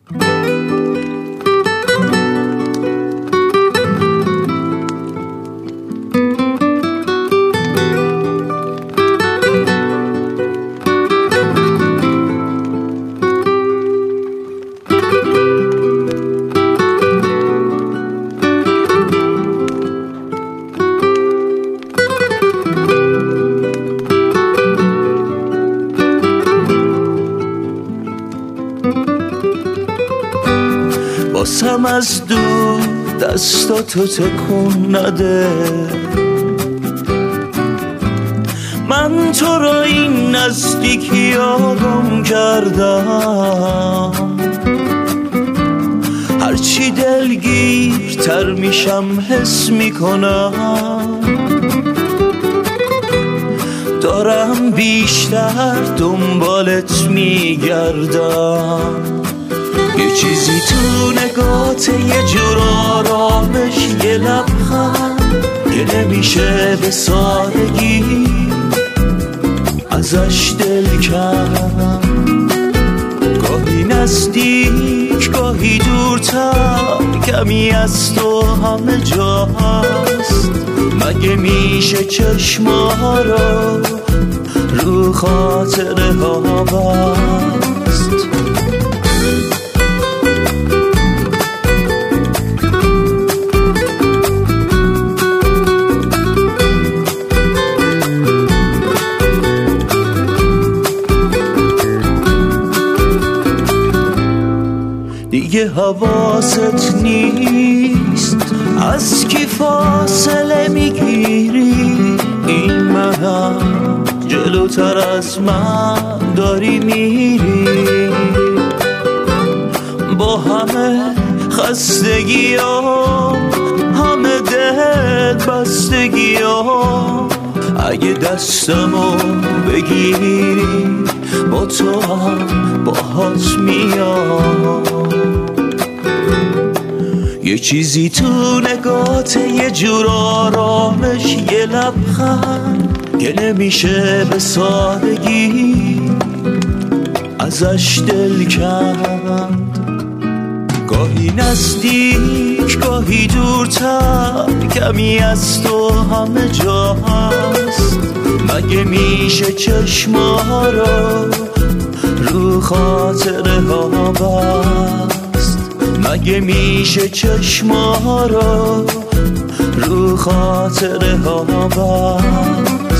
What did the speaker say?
باسم از دور دستاتو تکون نده، من تو را این نزدیکی آرام کردم. هرچی دلگیرتر میشم حس میکنم، دارم بیشتر دنبالت میگردم. یه چیزی تو نگات، یه جور آرامش، یه لبخند که نمیشه به سادگی ازش دل کم. گاهی نزدیک گاهی دورتر، کمی از تو همه جا هست. مگه میشه چشما رو خاطره ها بست؟ دیگه حواست نیست از کی فاصله میگیری. این منم جلوتر از من داری میری، با همه خستگی ها، همه دل بستگی ها. اگه دستمو بگیری با تو هم باهات میام. یه چیزی تو نگات، یه جور آرامش، یه لبخند که نمیشه به سادگی ازش دل کند. گاهی نزدیک گاهی دورتر، کمی از تو همه جا هست. مگه میشه چشما رو خاطره ها بست؟ مگه میشه چشما رو خاطره ها بست؟